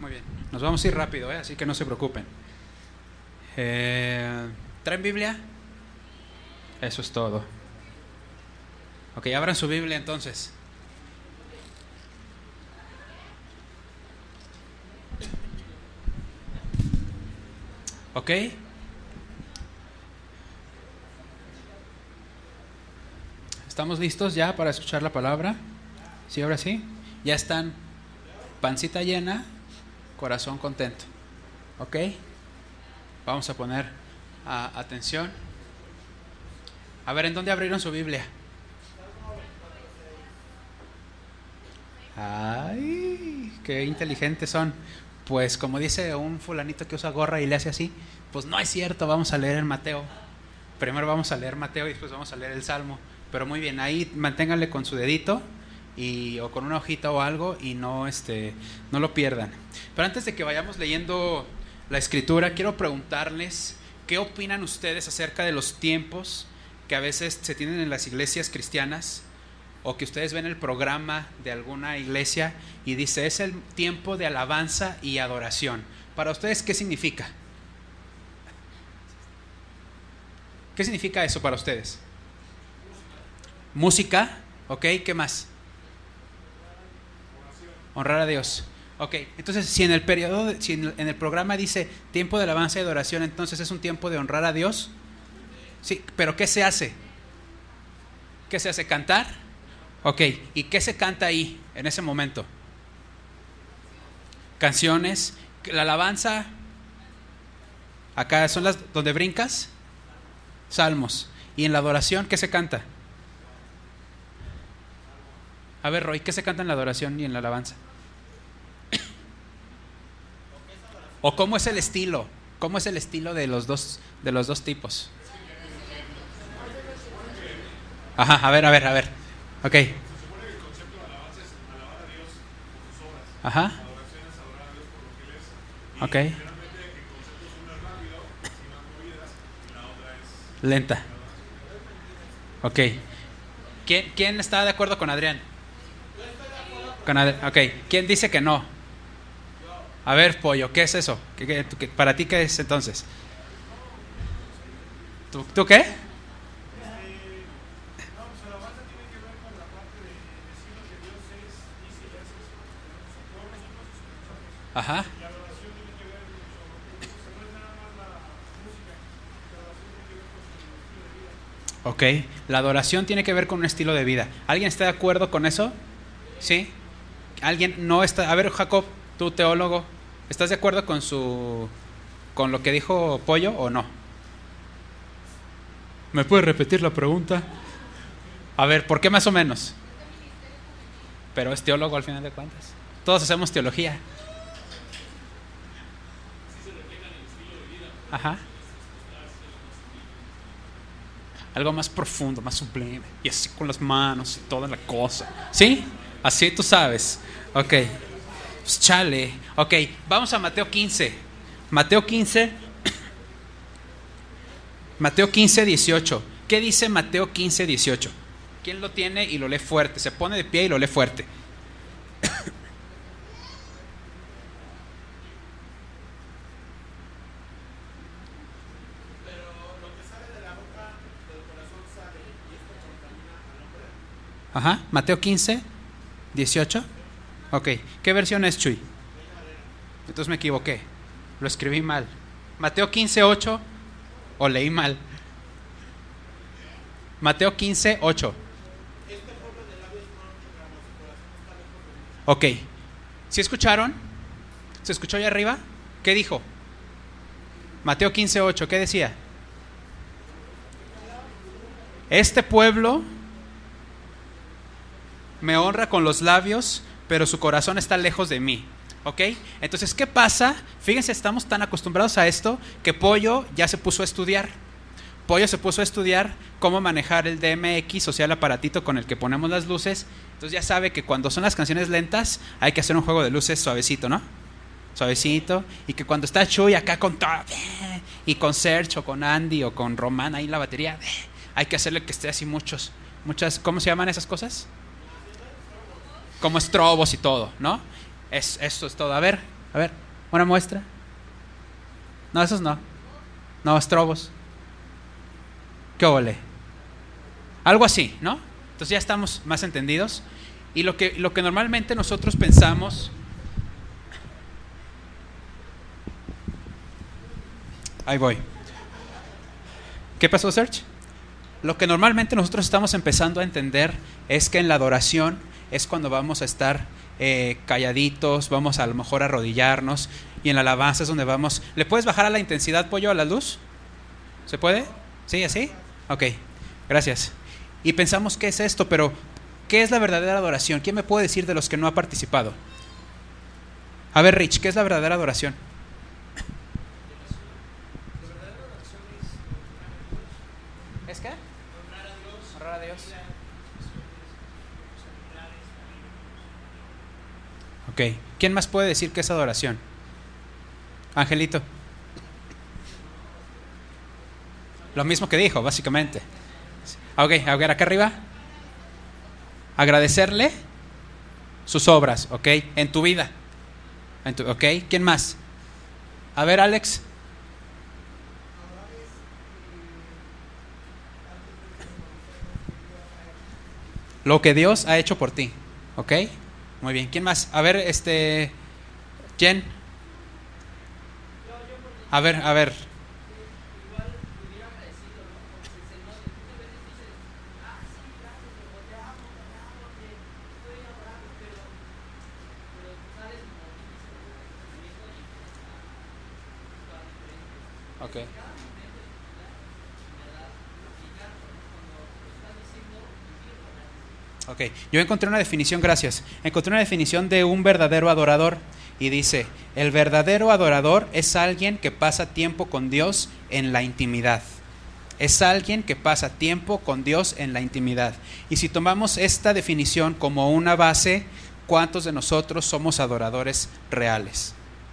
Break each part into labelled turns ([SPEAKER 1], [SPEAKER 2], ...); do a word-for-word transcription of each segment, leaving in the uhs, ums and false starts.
[SPEAKER 1] Muy bien. Nos vamos a ir rápido, ¿eh? Así que no se preocupen. Eh, ¿Traen Biblia? Eso es todo. Ok, abran su Biblia entonces. Ok. ¿Estamos listos ya para escuchar la palabra? Sí, ahora sí. Ya están, pancita llena, corazón contento. Ok. Vamos a poner uh, atención. A ver, ¿en dónde abrieron su Biblia? Ay, qué inteligentes son. Pues como dice un fulanito que usa gorra y le hace así, pues no es cierto, vamos a leer en Mateo. Primero vamos a leer Mateo y después vamos a leer el Salmo. Pero muy bien, ahí manténganle con su dedito y, o con una hojita o algo y no, este, no lo pierdan. Pero antes de que vayamos leyendo la escritura, quiero preguntarles qué opinan ustedes acerca de los tiempos que a veces se tienen en las iglesias cristianas, o que ustedes ven el programa de alguna iglesia y dice es el tiempo de alabanza y adoración. Para ustedes, ¿qué significa? ¿Qué significa eso para ustedes? Música, ok, ¿qué más? Honrar a Dios. Ok, entonces si en el periodo, si en el, en el programa dice tiempo de alabanza y adoración, entonces es un tiempo de honrar a Dios. Sí, pero ¿qué se hace? ¿Qué se hace? ¿Cantar? Ok, ¿y qué se canta ahí en ese momento? Canciones. La alabanza, acá son las donde brincas, salmos. Y en la adoración, ¿qué se canta? A ver, Roy, ¿qué se canta en la adoración y en la alabanza? ¿O cómo es el estilo? ¿Cómo es el estilo de los dos, de los dos tipos? Ajá, a ver, a ver, a ver. Ok.
[SPEAKER 2] Se supone que el concepto de alabanza es alabar a Dios por sus obras.
[SPEAKER 1] Ajá.
[SPEAKER 2] Adoración es adorar a Dios por lo que Él es. Y
[SPEAKER 1] Ok.
[SPEAKER 2] generalmente el concepto es una es rápido, sin más movidas, y la otra es
[SPEAKER 1] lenta. Ok. ¿Quién, quién está de acuerdo con Adrián? Con Adrián. Ok. ¿Quién dice que no? A ver, Pollo, ¿qué es eso? ¿Qué, qué, qué, ¿Para ti qué es entonces? ¿Tú, ¿tú qué? Ajá. Ok, la adoración tiene que ver con un estilo de vida. ¿Alguien está de acuerdo con eso? ¿Sí? ¿Alguien no está? A ver, Jacob, tú teólogo, ¿estás de acuerdo con su con lo que dijo Pollo o no? ¿Me puedes repetir la pregunta? A ver, ¿por qué más o menos? Pero es teólogo al final de cuentas. Todos hacemos teología. Ajá. Algo más profundo, más sublime. Y así con las manos y toda la cosa. ¿Sí? Así tú sabes. Ok. Pues chale. Ok, vamos a Mateo quince. Mateo quince. Mateo quince, dieciocho. ¿Qué dice Mateo quince, dieciocho? ¿Quién lo tiene y lo lee fuerte? Se pone de pie y lo lee fuerte. Ajá, Mateo quince, dieciocho. Ok, ¿qué versión es, Chuy? Entonces me equivoqué, lo escribí mal. Mateo quince, ocho, o leí mal. Mateo quince, ocho. Ok, ¿sí escucharon? ¿Se escuchó allá arriba? ¿Qué dijo? Mateo quince, ocho, ¿qué decía? Este pueblo me honra con los labios, pero su corazón está lejos de mí. ¿Ok? Entonces, ¿qué pasa? Fíjense, estamos tan acostumbrados a esto que Pollo ya se puso a estudiar. Pollo se puso a estudiar cómo manejar el D M X, o sea, el aparatito con el que ponemos las luces. Entonces ya sabe que cuando son las canciones lentas hay que hacer un juego de luces suavecito, ¿no? Suavecito. Y que cuando está Chuy acá con todo, y con Serge o con Andy o con Román ahí en la batería, hay que hacerle que esté así muchos, muchas, ¿cómo se llaman esas cosas? Como estrobos y todo, ¿no? Es, eso es todo. A ver, A ver, una muestra. No, esos no. No, estrobos. ¿Qué ole? Algo así, ¿no? Entonces ya estamos más entendidos. Y lo que, lo que normalmente nosotros pensamos... Ahí voy. ¿Qué pasó, Serge? Lo que normalmente nosotros estamos empezando a entender es que en la adoración es cuando vamos a estar eh, calladitos, vamos a, a lo mejor a arrodillarnos, y en la alabanza es donde vamos... ¿Le puedes bajar a la intensidad, Pollo, a la luz? ¿Se puede? ¿Sí, así? Ok, gracias. Y pensamos, ¿qué es esto? Pero, ¿qué es la verdadera adoración? ¿Quién me puede decir de los que no ha participado? A ver, Rich, ¿qué es la verdadera adoración? ¿Es qué? Honrar a Dios. Honrar a Dios. Ok, ¿quién más puede decir qué es adoración? Angelito. Lo mismo que dijo, básicamente. Ok, a ver, acá arriba. Agradecerle sus obras, ok, en tu vida. En tu, ok, ¿quién más? A ver, Alex. Lo que Dios ha hecho por ti, ok. Muy bien, ¿quién más? A ver, este, Jen. A ver, a ver. Okay. Ok, yo encontré una definición, gracias. Encontré una definición de un verdadero adorador y dice: el verdadero adorador es alguien que pasa tiempo con Dios en la intimidad. Es alguien que pasa tiempo con Dios en la intimidad. Y si tomamos esta definición como una base, ¿cuántos de nosotros somos adoradores reales?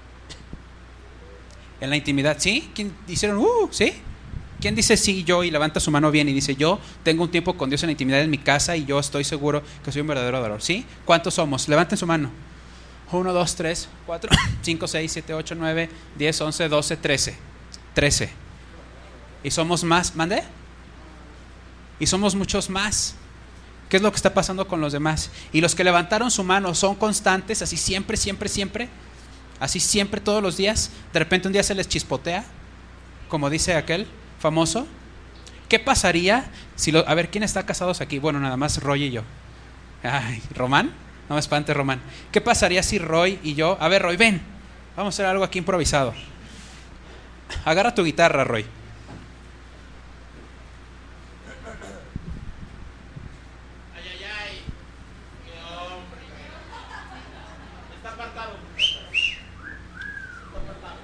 [SPEAKER 1] En la intimidad, ¿sí? ¿Quién hicieron? Uh, ¿sí? ¿Quién dice sí, yo? Y levanta su mano bien y dice: yo tengo un tiempo con Dios en la intimidad en mi casa y yo estoy seguro que soy un verdadero adorador. ¿Sí? ¿Cuántos somos? Levanten su mano. uno, dos, tres, cuatro, cinco, seis, siete, ocho, nueve, diez, once, doce, trece. trece. Y somos más. ¿Mande? Y somos muchos más. ¿Qué es lo que está pasando con los demás? Y los que levantaron su mano son constantes, así siempre, siempre, siempre. Así siempre, todos los días. De repente un día se les chispotea, como dice aquel famoso. ¿Qué pasaría si lo, a ver, ¿quién está casados aquí? Bueno, nada más Roy y yo. Ay, ¿Román? No me espantes, Román. ¿Qué pasaría si Roy y yo... A ver, Roy, ven. Vamos a hacer algo aquí improvisado. Agarra tu guitarra, Roy.
[SPEAKER 3] Ay, ay, ay. Qué hombre. Está apartado. Está apartado.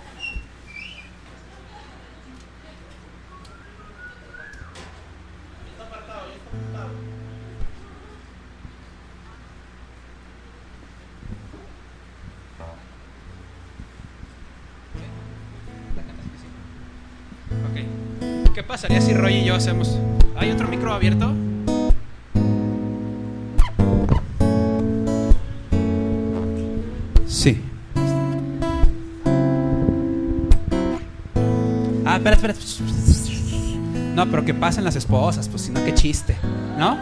[SPEAKER 3] Está apartado, ya está apartado.
[SPEAKER 1] Ok. ¿Qué pasaría si Roy y yo hacemos... ¿Hay otro micro abierto? Sí. Ah, espera, espera. No, pero que pasen las esposas, pues si no, qué chiste, ¿no?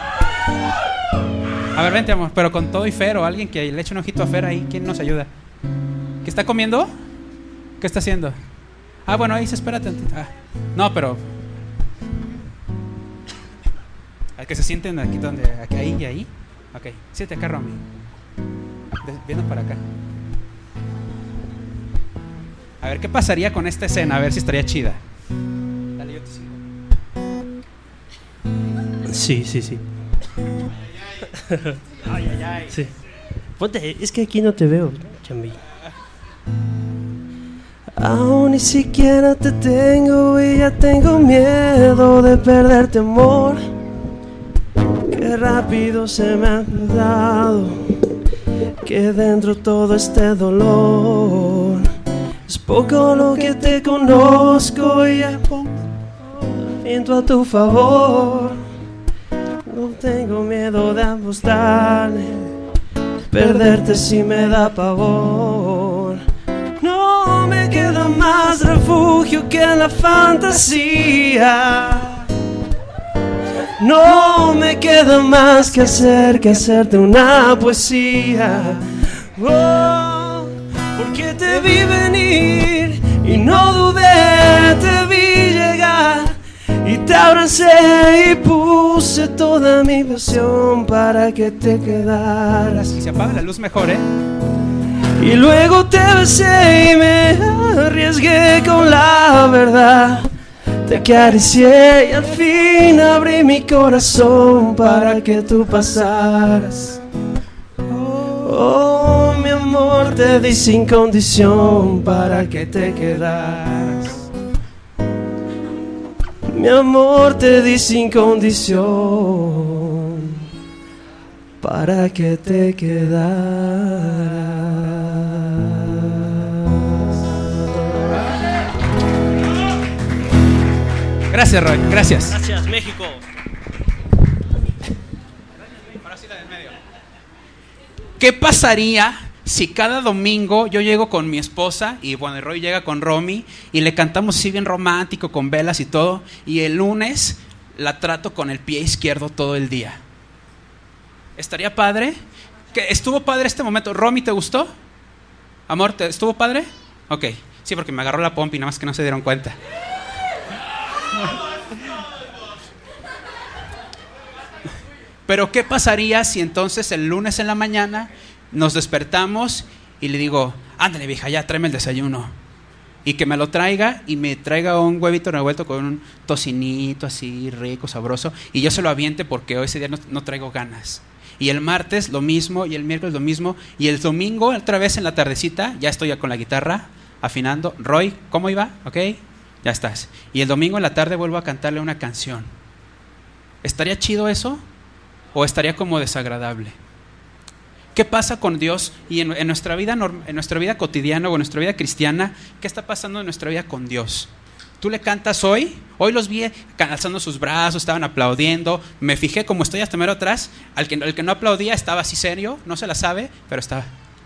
[SPEAKER 1] A ver, vente, amor, pero con todo y Fer o alguien que le eche un ojito a Fer ahí. ¿Quién nos ayuda? ¿Qué está comiendo? ¿Qué está haciendo? Ah, bueno, ahí se espera tantito. Ah, no, pero a que se sienten aquí donde, aquí, ahí y ahí. Ok, siéntate acá, Romy. Viendo para acá. A ver, ¿qué pasaría con esta escena? A ver si estaría chida. Dale, yo te sigo.
[SPEAKER 4] Sí, sí, sí.
[SPEAKER 1] Ay, ay, ay.
[SPEAKER 4] Sí. Ponte, es que aquí no te veo, Chambi. Aún ni siquiera te tengo y ya tengo miedo de perderte, amor. Qué rápido se me ha dado, que dentro todo este dolor. Es poco lo que te conozco y ya pongo viento a tu favor. No tengo miedo de apostarme, perderte si me da pavor. más refugio que la fantasía. No me queda más que hacer que hacerte una poesía. Oh, porque te vi venir y no dudé, te vi llegar y te abracé y puse toda mi pasión para que te quedaras.
[SPEAKER 1] Si se apaga la luz mejor, ¿eh?
[SPEAKER 4] Y luego te besé y me arriesgué con la verdad. Te acaricié y al fin abrí mi corazón para que tú pasaras. Oh, mi amor, te di sin condición para que te quedaras. Mi amor, te di sin condición para que te quedaras.
[SPEAKER 1] Gracias, Roy, gracias.
[SPEAKER 4] Gracias, México.
[SPEAKER 1] Ahora sí la del medio. ¿Qué pasaría si cada domingo yo llego con mi esposa y bueno, Roy llega con Romy y le cantamos así bien romántico con velas y todo, y el lunes la trato con el pie izquierdo todo el día? ¿Estaría padre? ¿Que estuvo padre este momento? ¿Romy, te gustó? Amor, ¿te estuvo padre? Ok, sí, porque me agarró la pompa y nada más que no se dieron cuenta. Pero ¿qué pasaría si entonces el lunes en la mañana nos despertamos y le digo, ándale vieja, ya tráeme el desayuno? Y que me lo traiga y me traiga un huevito revuelto con un tocinito así rico, sabroso, y yo se lo aviente porque hoy ese día no, no traigo ganas. Y el martes lo mismo, y el miércoles lo mismo, y el domingo otra vez en la tardecita, ya estoy ya con la guitarra afinando. Roy, ¿cómo iba? ¿Ok? Ya estás. Y el domingo en la tarde vuelvo a cantarle una canción. ¿Estaría chido eso? ¿O estaría como desagradable? ¿Qué pasa con Dios y en, en, nuestra vida, en nuestra vida cotidiana o en nuestra vida cristiana? ¿Qué está pasando en nuestra vida con Dios? ¿Tú le cantas hoy? Hoy los vi alzando sus brazos, estaban aplaudiendo. Me fijé, como estoy hasta mero atrás, al que, el que no aplaudía estaba así serio, no se la sabe, pero estaba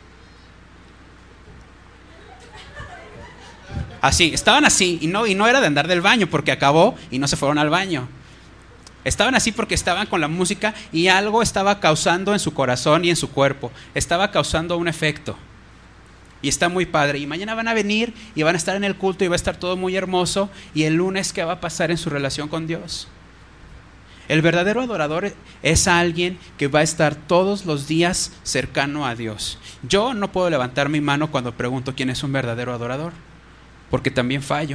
[SPEAKER 1] así, estaban así, y no, y no era de andar del baño, porque acabó y no se fueron al baño. Estaban así porque estaban con la música y algo estaba causando en su corazón y en su cuerpo. Estaba causando un efecto. Y está muy padre. Y mañana van a venir y van a estar en el culto y va a estar todo muy hermoso. Y el lunes, ¿qué va a pasar en su relación con Dios? El verdadero adorador es alguien que va a estar todos los días cercano a Dios. Yo no puedo levantar mi mano cuando pregunto quién es un verdadero adorador, porque también fallo.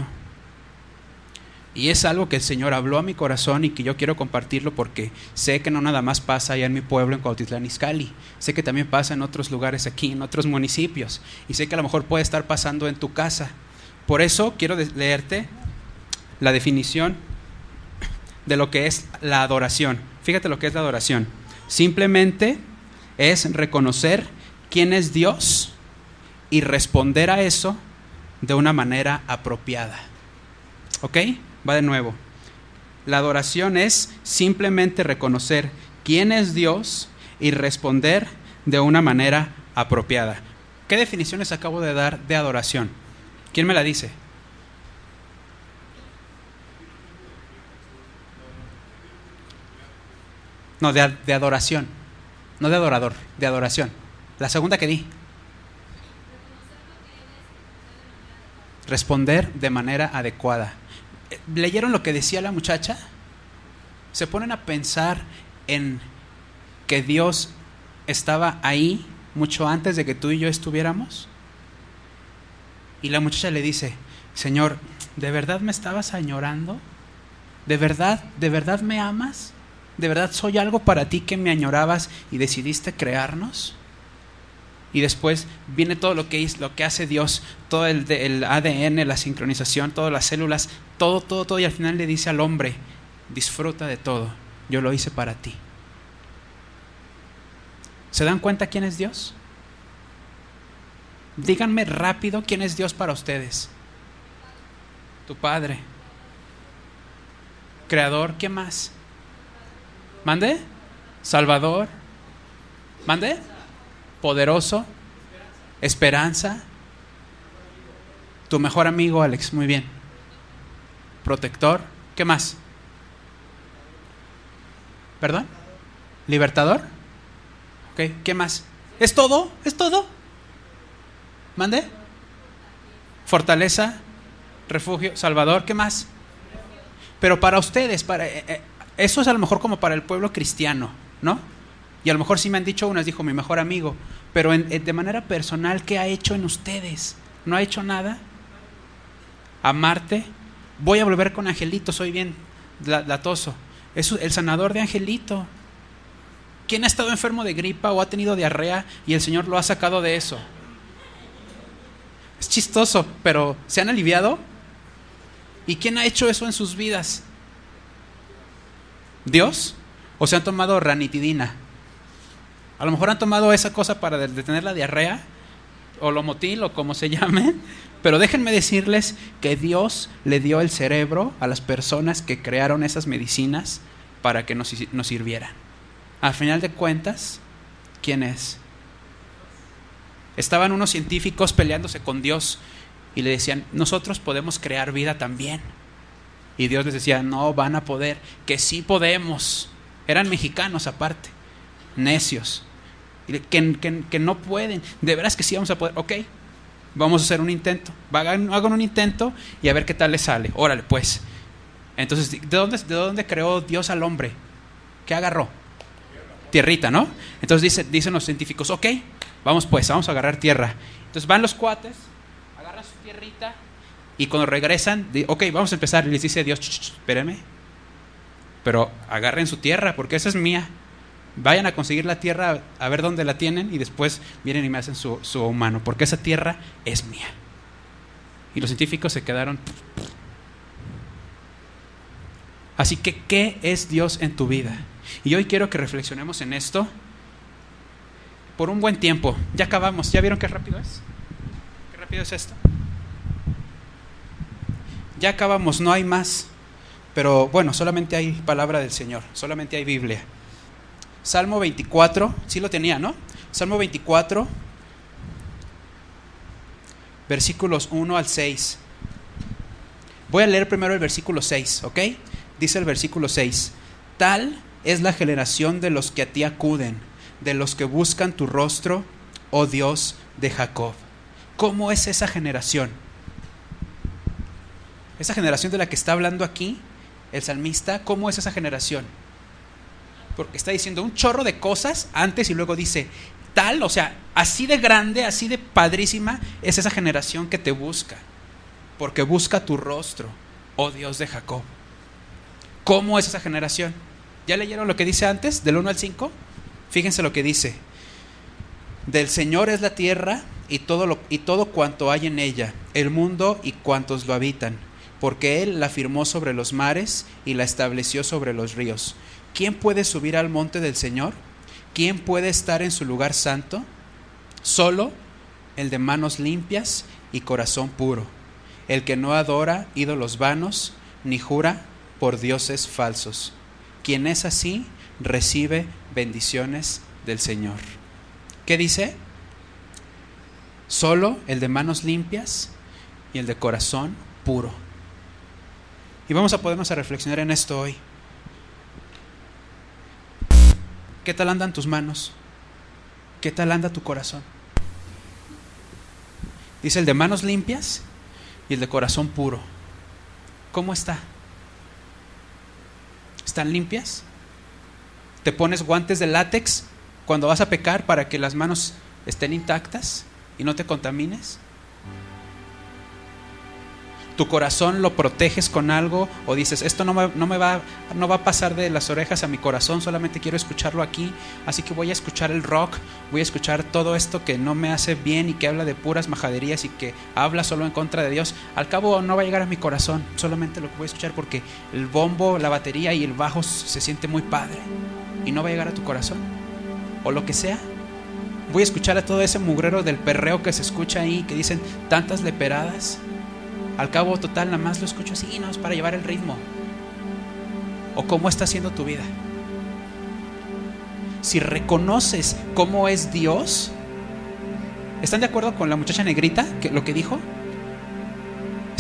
[SPEAKER 1] Y es algo que el Señor habló a mi corazón y que yo quiero compartirlo porque sé que no nada más pasa allá en mi pueblo, en Cuautitlán Izcalli. Sé que también pasa en otros lugares aquí, en otros municipios. Y sé que a lo mejor puede estar pasando en tu casa. Por eso quiero leerte la definición de lo que es la adoración. Fíjate lo que es la adoración. Simplemente es reconocer quién es Dios y responder a eso de una manera apropiada. ¿Ok? Va de nuevo. La adoración es simplemente reconocer quién es Dios y responder de una manera apropiada. ¿Qué definiciones acabo de dar de adoración? ¿Quién me la dice? No, de, de adoración. No de adorador, de adoración. La segunda que di. Responder de manera adecuada. ¿Leyeron lo que decía la muchacha? ¿Se ponen a pensar en que Dios estaba ahí mucho antes de que tú y yo estuviéramos? Y la muchacha le dice, Señor, ¿de verdad me estabas añorando? ¿De verdad, de verdad me amas? ¿De verdad soy algo para ti que me añorabas y decidiste crearnos? Y después viene todo lo que, es, lo que hace Dios, todo el, de, el A D N, la sincronización, todas las células, todo, todo, todo. Y al final le dice al hombre, disfruta de todo, yo lo hice para ti. ¿Se dan cuenta quién es Dios? Díganme rápido quién es Dios para ustedes. Tu Padre. Creador, ¿qué más? ¿Mande? Salvador. ¿Mande? Poderoso, esperanza, Tu mejor amigo, Alex, muy bien. Protector, ¿qué más? ¿Perdón? ¿Libertador? Ok, ¿qué más? ¿Es todo? ¿Es todo? ¿Mande? Fortaleza, refugio, salvador, ¿qué más? Pero para ustedes, para eh, eso es a lo mejor como para el pueblo cristiano, ¿no? Y a lo mejor sí me han dicho unas, dijo mi mejor amigo, pero en, de manera personal, ¿qué ha hecho en ustedes? ¿No ha hecho nada? Amarte. Voy a volver con Angelito, soy bien latoso. Es el sanador de Angelito. ¿Quién ha estado enfermo de gripa o ha tenido diarrea y el Señor lo ha sacado de eso? Es chistoso, pero ¿se han aliviado? ¿Y quién ha hecho eso en sus vidas? ¿Dios? ¿O se han tomado ranitidina? A lo mejor han tomado esa cosa para detener la diarrea, o lomotil, o como se llame. Pero déjenme decirles que Dios le dio el cerebro a las personas que crearon esas medicinas para que nos, nos sirvieran. Al final de cuentas, ¿quién es? Estaban unos científicos peleándose con Dios y le decían, nosotros podemos crear vida también. Y Dios les decía, no van a poder, que sí podemos. Eran mexicanos aparte, necios, que, que, que no pueden. De veras que sí vamos a poder. Ok, vamos a hacer un intento. Hagan, hagan un intento y a ver qué tal les sale. Órale pues. Entonces, ¿de dónde, de dónde creó Dios al hombre? ¿Qué agarró? Tierrita, ¿no? Entonces dice, dicen los científicos, ok, vamos pues, vamos a agarrar tierra. Entonces van los cuates, agarran su tierrita y cuando regresan, ok, vamos a empezar. Y les dice Dios, ch, ch, espérenme, pero agarren su tierra porque esa es mía. Vayan a conseguir la tierra a ver dónde la tienen y después vienen y me hacen su, su humano, porque esa tierra es mía. Y los científicos se quedaron. Así que, ¿qué es Dios en tu vida? Y hoy quiero que reflexionemos en esto por un buen tiempo. Ya acabamos. ¿Ya vieron qué rápido es? ¿Qué rápido es esto? Ya acabamos, no hay más. Pero bueno, solamente hay palabra del Señor, solamente hay Biblia. Salmo veinticuatro, sí lo tenía, ¿no? Salmo veinticuatro, versículos uno al seis. Voy a leer primero el versículo seis, ¿ok? Dice el versículo seis: Tal es la generación de los que a ti acuden, de los que buscan tu rostro, oh Dios de Jacob. ¿Cómo es esa generación? Esa generación de la que está hablando aquí el salmista, ¿cómo es esa generación? Porque está diciendo un chorro de cosas antes y luego dice tal, o sea, así de grande, así de padrísima es esa generación que te busca, porque busca tu rostro, oh Dios de Jacob. ¿Cómo es esa generación? ¿Ya leyeron lo que dice antes, del uno al cinco? Fíjense lo que dice: del Señor es la tierra y todo, lo, y todo cuanto hay en ella, el mundo y cuantos lo habitan, porque Él la firmó sobre los mares y la estableció sobre los ríos. ¿Quién puede subir al monte del Señor? ¿Quién puede estar en su lugar santo? Solo el de manos limpias y corazón puro, el que no adora ídolos vanos, ni jura por dioses falsos. Quien es así, recibe bendiciones del Señor. ¿Qué dice? Solo el de manos limpias y el de corazón puro. Y vamos a podernos a reflexionar en esto hoy. ¿Qué tal andan tus manos? ¿Qué tal anda tu corazón? Dice el de manos limpias y el de corazón puro. ¿Cómo está? ¿Están limpias? ¿Te pones guantes de látex cuando vas a pecar para que las manos estén intactas y no te contamines? ¿Tu corazón lo proteges con algo o dices, esto no me, no me va, no va a pasar de las orejas a mi corazón, solamente quiero escucharlo aquí, así que voy a escuchar el rock, voy a escuchar todo esto que no me hace bien y que habla de puras majaderías y que habla solo en contra de Dios? Al cabo no va a llegar a mi corazón, solamente lo que voy a escuchar porque el bombo, la batería y el bajo se siente muy padre y no va a llegar a tu corazón, o lo que sea. Voy a escuchar a todo ese mugrero del perreo que se escucha ahí, que dicen tantas leperadas. Al cabo, total, nada más lo escucho así, no es para llevar el ritmo. ¿O cómo está siendo tu vida? Si reconoces cómo es Dios, ¿están de acuerdo con la muchacha negrita, que lo que dijo?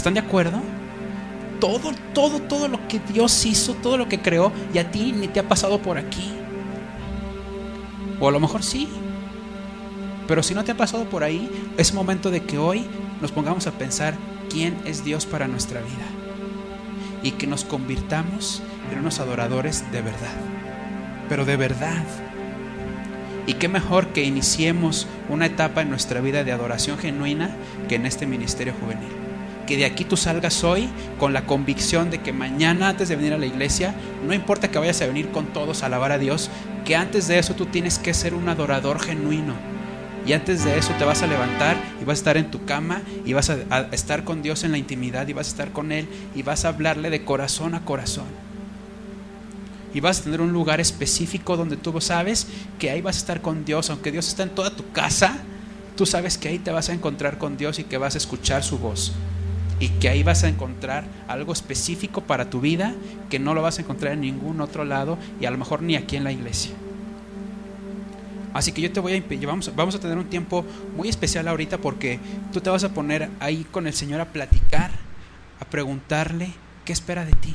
[SPEAKER 1] ¿Están de acuerdo? Todo, todo, todo lo que Dios hizo, todo lo que creó, y a ti ni te ha pasado por aquí. O a lo mejor sí. Pero si no te ha pasado por ahí, es momento de que hoy nos pongamos a pensar quién es Dios para nuestra vida y que nos convirtamos en unos adoradores de verdad, pero de verdad. Y qué mejor que iniciemos una etapa en nuestra vida de adoración genuina que en este ministerio juvenil. Que de aquí tú salgas hoy con la convicción de que mañana, antes de venir a la iglesia, no importa que vayas a venir con todos a alabar a Dios, que antes de eso tú tienes que ser un adorador genuino. Y antes de eso te vas a levantar y vas a estar en tu cama y vas a, a estar con Dios en la intimidad y vas a estar con Él y vas a hablarle de corazón a corazón. Y vas a tener un lugar específico donde tú sabes que ahí vas a estar con Dios. Aunque Dios está en toda tu casa, tú sabes que ahí te vas a encontrar con Dios y que vas a escuchar su voz. Y que ahí vas a encontrar algo específico para tu vida que no lo vas a encontrar en ningún otro lado y a lo mejor ni aquí en la iglesia. Así que yo te voy a impedir, vamos, vamos a tener un tiempo muy especial ahorita porque tú te vas a poner ahí con el Señor a platicar, a preguntarle qué espera de ti.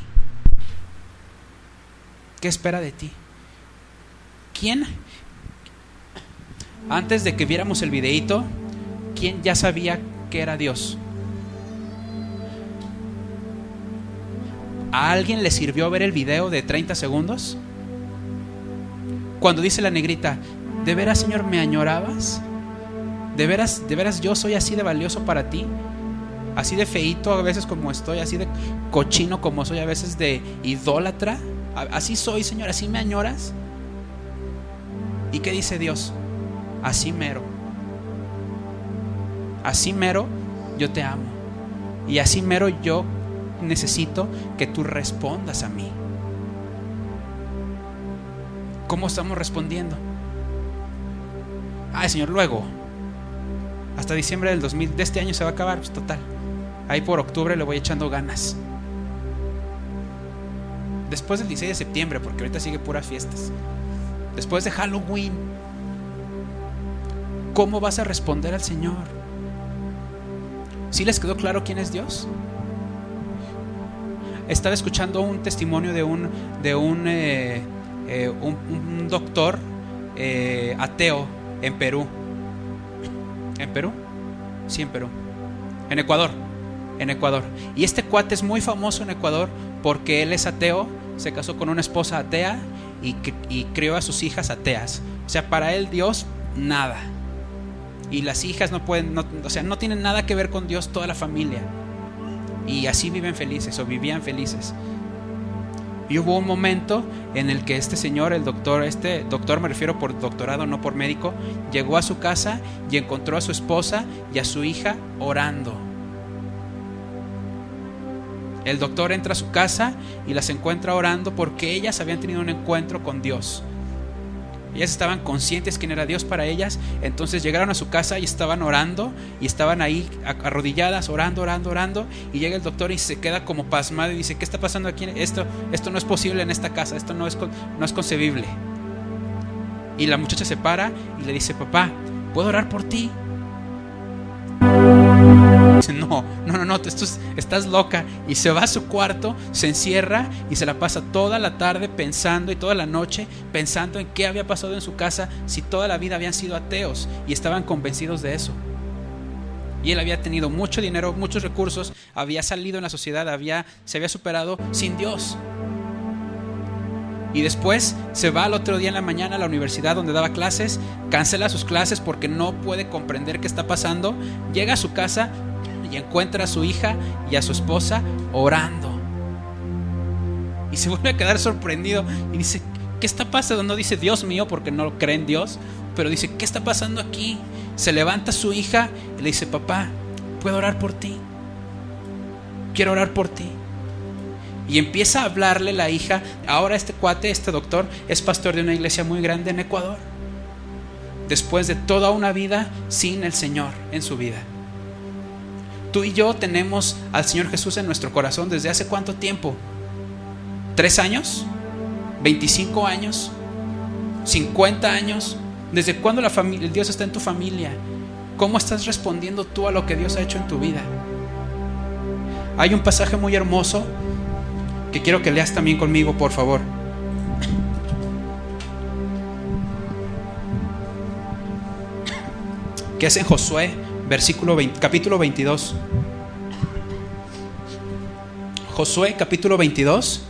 [SPEAKER 1] ¿Qué espera de ti? ¿Quién? Antes de que viéramos el videíto, ¿quién ya sabía que era Dios? ¿A alguien le sirvió ver el video de treinta segundos? Cuando dice la negrita, ¿de veras, Señor, me añorabas? ¿De veras, de veras yo soy así de valioso para ti? Así de feíto a veces como estoy, así de cochino como soy a veces, de idólatra. Así soy, Señor, así me añoras. ¿Y qué dice Dios? Así mero. Así mero yo te amo. Y así mero yo necesito que tú respondas a mí. ¿Cómo estamos respondiendo? Ay, Señor, luego. Hasta diciembre del dos mil, de este año se va a acabar, pues total. Ahí por octubre le voy echando ganas. Después del dieciséis de septiembre, porque ahorita sigue puras fiestas. Después de Halloween. ¿Cómo vas a responder al Señor? ¿Sí les quedó claro quién es Dios? Estaba escuchando un testimonio de un, de un, eh, eh, un, un doctor eh, ateo en Perú. ¿En Perú? Sí, en Perú. En Ecuador. En Ecuador. Y este cuate es muy famoso en Ecuador porque él es ateo, se casó con una esposa atea y, y crió a sus hijas ateas. O sea, para él Dios, nada. Y las hijas no pueden, no, o sea, no tienen nada que ver con Dios, toda la familia. Y así viven felices, o vivían felices. Y hubo un momento en el que este señor, el doctor, este doctor me refiero por doctorado, no por médico, llegó a su casa y encontró a su esposa y a su hija orando. El doctor entra a su casa y las encuentra orando porque ellas habían tenido un encuentro con Dios. Ellas estaban conscientes quién era Dios para ellas. Entonces llegaron a su casa y estaban orando. Y estaban ahí arrodilladas, orando, orando, orando. Y llega el doctor y se queda como pasmado y dice, ¿qué está pasando aquí? Esto, esto no es posible en esta casa. Esto no es, no es concebible. Y la muchacha se para y le dice, papá, ¿puedo orar por ti? Dice, no, no, no, no, esto es, estás loca. Y se va a su cuarto, se encierra y se la pasa toda la tarde pensando y toda la noche pensando en qué había pasado en su casa, si toda la vida habían sido ateos y estaban convencidos de eso. Y él había tenido mucho dinero, muchos recursos, había salido en la sociedad, había, se había superado sin Dios. Y después se va al otro día en la mañana a la universidad donde daba clases, cancela sus clases porque no puede comprender qué está pasando. Llega a su casa y encuentra a su hija y a su esposa orando. Y se vuelve a quedar sorprendido y dice, ¿qué está pasando? No dice Dios mío porque no cree en Dios, pero dice, ¿qué está pasando aquí? Se levanta su hija y le dice, papá, ¿puedo orar por ti? Quiero orar por ti. Y empieza a hablarle la hija. Ahora este cuate, este doctor, es pastor de una iglesia muy grande en Ecuador. Después de toda una vida sin el Señor en su vida. Tú y yo tenemos al Señor Jesús en nuestro corazón desde hace ¿cuánto tiempo? ¿Tres años? ¿veinticinco años? ¿cincuenta años? ¿Desde cuándo la familia, Dios está en tu familia? ¿Cómo estás respondiendo tú a lo que Dios ha hecho en tu vida? Hay un pasaje muy hermoso que quiero que leas también conmigo, por favor. Que es en Josué, versículo veinte, capítulo veintidós. Josué, capítulo veintidós.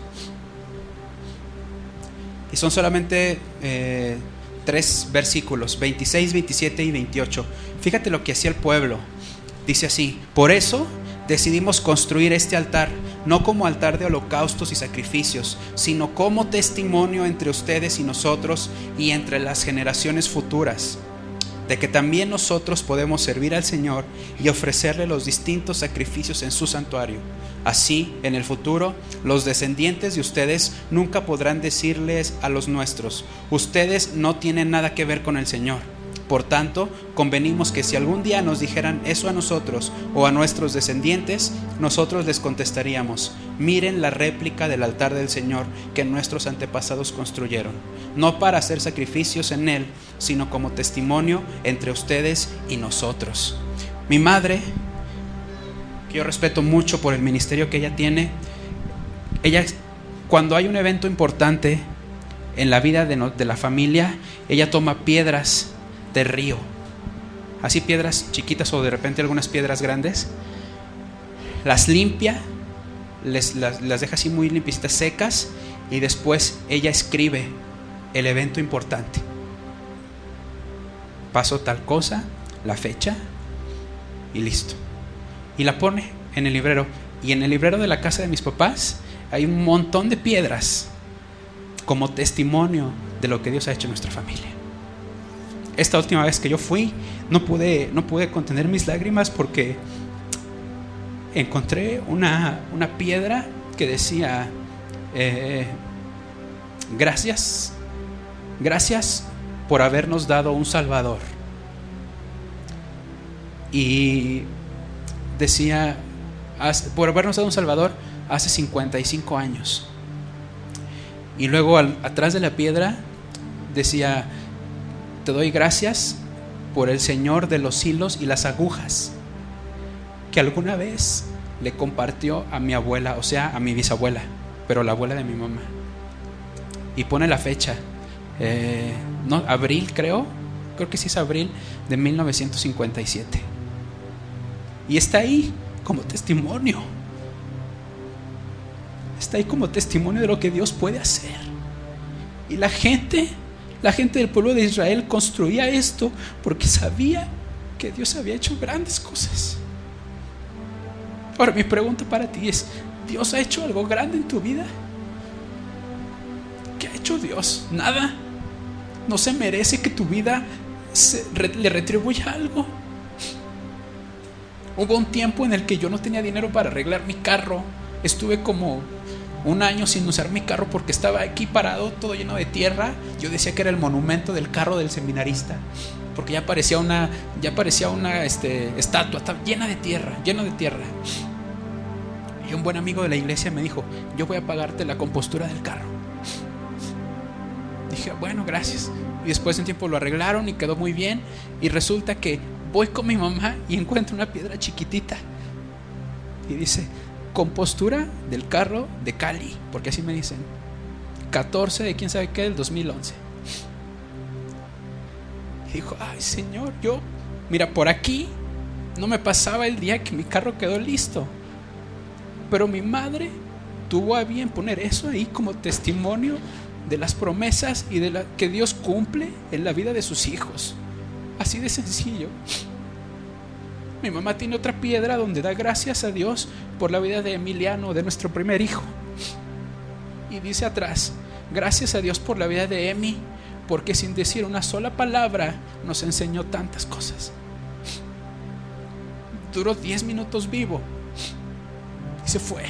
[SPEAKER 1] Y son solamente eh, tres versículos, veintiséis, veintisiete y veintiocho. Fíjate lo que hacía el pueblo. Dice así: por eso decidimos construir este altar, no como altar de holocaustos y sacrificios, sino como testimonio entre ustedes y nosotros y entre las generaciones futuras, de que también nosotros podemos servir al Señor y ofrecerle los distintos sacrificios en su santuario. Así, en el futuro, los descendientes de ustedes nunca podrán decirles a los nuestros: ustedes no tienen nada que ver con el Señor. Por tanto, convenimos que si algún día nos dijeran eso a nosotros o a nuestros descendientes, nosotros les contestaríamos: miren la réplica del altar del Señor que nuestros antepasados construyeron, no para hacer sacrificios en él, sino como testimonio entre ustedes y nosotros. Mi madre, que yo respeto mucho por el ministerio que ella tiene, ella, cuando hay un evento importante en la vida de, no, de la familia, ella toma piedras de río, así piedras chiquitas o de repente algunas piedras grandes, las limpia, les, las, las deja así muy limpiecitas, secas, y después ella escribe el evento importante. Pasó tal cosa, la fecha y listo, y la pone en el librero. Y en el librero de la casa de mis papás hay un montón de piedras como testimonio de lo que Dios ha hecho en nuestra familia. Esta última vez que yo fui, no pude, no pude contener mis lágrimas porque encontré una, una piedra que decía eh, gracias, gracias por habernos dado un Salvador. Y decía, por habernos dado un Salvador hace cincuenta y cinco años. Y luego al, atrás de la piedra decía: te doy gracias por el Señor de los hilos y las agujas, que alguna vez le compartió a mi abuela, o sea, a mi bisabuela, pero la abuela de mi mamá. Y pone la fecha, eh, no, abril creo, creo que sí es abril de mil novecientos cincuenta y siete. Y está ahí como testimonio. Está ahí como testimonio de lo que Dios puede hacer. Y la gente... La gente del pueblo de Israel construía esto porque sabía que Dios había hecho grandes cosas. Ahora mi pregunta para ti es: ¿Dios ha hecho algo grande en tu vida? ¿Qué ha hecho Dios? Nada. ¿No se merece que tu vida se, re, le retribuya algo? Hubo un tiempo en el que yo no tenía dinero para arreglar mi carro. Estuve como un año sin usar mi carro porque estaba aquí parado, todo lleno de tierra. Yo decía que era el monumento del carro del seminarista, porque ya parecía una, ya parecía una este, estatua, estaba llena de tierra, lleno de tierra. Y un buen amigo de la iglesia me dijo: yo voy a pagarte la compostura del carro. Dije: bueno, gracias. Y después de un tiempo lo arreglaron y quedó muy bien. Y resulta que voy con mi mamá y encuentro una piedra chiquitita y dice: compostura del carro de Cali, porque así me dicen, catorce de quién sabe qué del dos mil once. Y dijo: ay Señor, yo, mira, por aquí no me pasaba el día que mi carro quedó listo, pero mi madre tuvo a bien poner eso ahí como testimonio de las promesas y de la que Dios cumple en la vida de sus hijos. Así de sencillo. Mi mamá tiene otra piedra donde da gracias a Dios por la vida de Emiliano, de nuestro primer hijo. Y dice atrás: gracias a Dios por la vida de Emi, porque sin decir una sola palabra nos enseñó tantas cosas. Duró diez minutos vivo y se fue.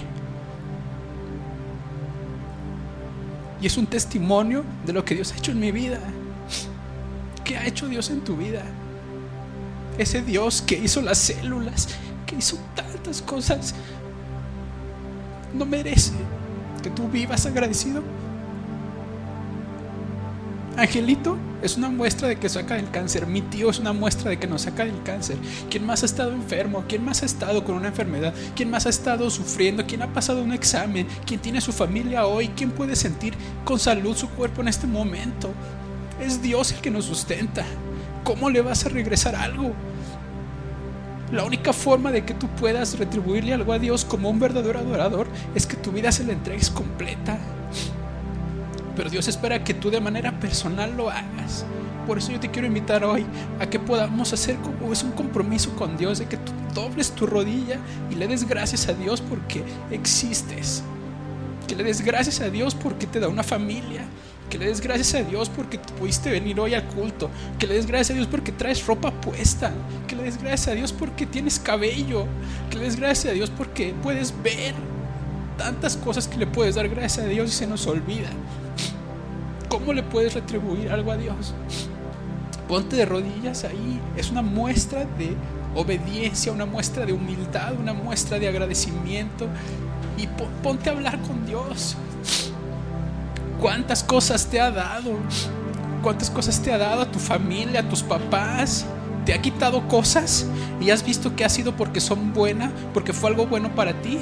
[SPEAKER 1] Y es un testimonio de lo que Dios ha hecho en mi vida. ¿Qué ha hecho Dios en tu vida? Ese Dios que hizo las células, que hizo tantas cosas, ¿no merece que tú vivas agradecido? Angelito es una muestra de que saca del cáncer. Mi tío es una muestra de que nos saca del cáncer. ¿Quién más ha estado enfermo? ¿Quién más ha estado con una enfermedad? ¿Quién más ha estado sufriendo? ¿Quién ha pasado un examen? ¿Quién tiene su familia hoy? ¿Quién puede sentir con salud su cuerpo en este momento? Es Dios el que nos sustenta. ¿Cómo le vas a regresar algo? La única forma de que tú puedas retribuirle algo a Dios como un verdadero adorador es que tu vida se la entregues completa. Pero Dios espera que tú de manera personal lo hagas. Por eso yo te quiero invitar hoy a que podamos hacer como es un compromiso con Dios, de que tú dobles tu rodilla y le des gracias a Dios porque existes. Que le des gracias a Dios porque te da una familia. Que le des gracias a Dios porque pudiste venir hoy al culto. Que le des gracias a Dios porque traes ropa puesta. Que le des gracias a Dios porque tienes cabello. Que le des gracias a Dios porque puedes ver. Tantas cosas que le puedes dar gracias a Dios y se nos olvida. ¿Cómo le puedes retribuir algo a Dios? Ponte de rodillas ahí. Es una muestra de obediencia, una muestra de humildad, una muestra de agradecimiento. Y ponte a hablar con Dios. ¿Cuántas cosas te ha dado? ¿Cuántas cosas te ha dado a tu familia, a tus papás? ¿Te ha quitado cosas y has visto que ha sido porque son buenas, porque fue algo bueno para ti?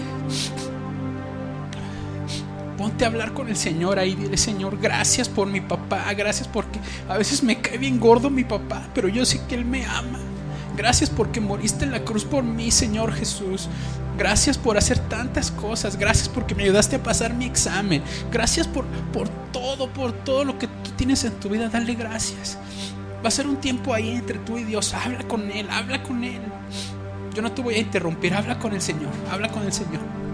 [SPEAKER 1] Ponte a hablar con el Señor ahí. Dile: Señor, gracias por mi papá. Gracias porque a veces me cae bien gordo mi papá, pero yo sé que Él me ama. Gracias porque moriste en la cruz por mí, Señor Jesús. Gracias por hacer tantas cosas. Gracias porque me ayudaste a pasar mi examen. Gracias por, por todo, por todo lo que tú tienes en tu vida. Dale gracias. Va a ser un tiempo ahí entre tú y Dios. Habla con Él, habla con Él. Yo no te voy a interrumpir. Habla con el Señor, habla con el Señor.